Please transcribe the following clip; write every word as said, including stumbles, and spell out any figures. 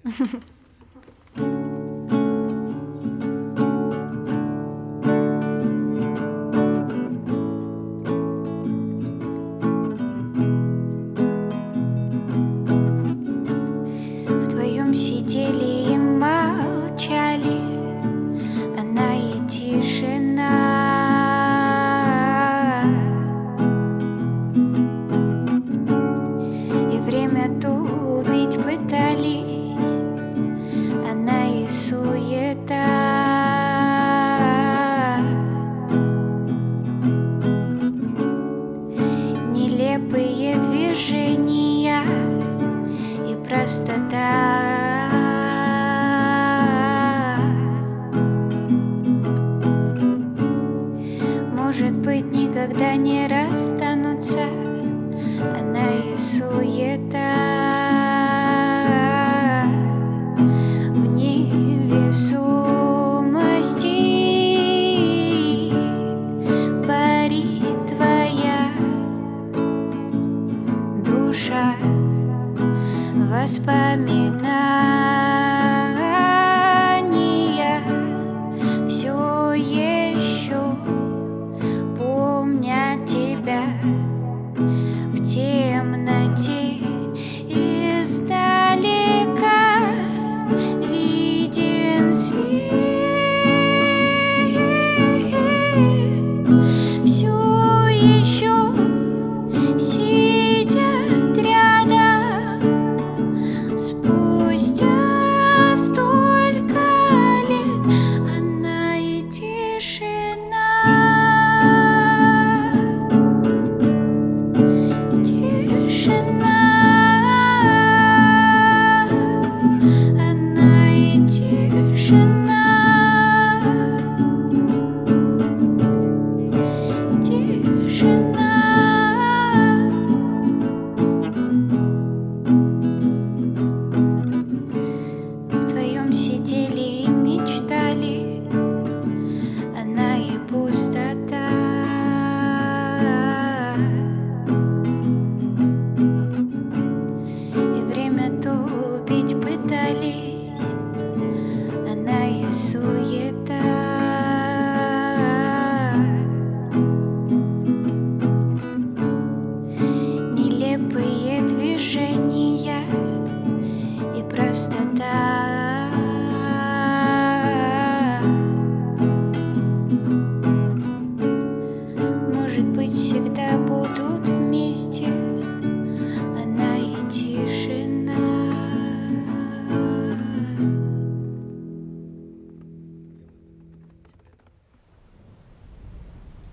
Вдвоем сидели и молчали, она и тишина. И время убить пытались, она и суета. Нелепые движения и простота. Может быть, никогда не расстанутся, она и суета. В невесомости парит твоя душа воспоминаний.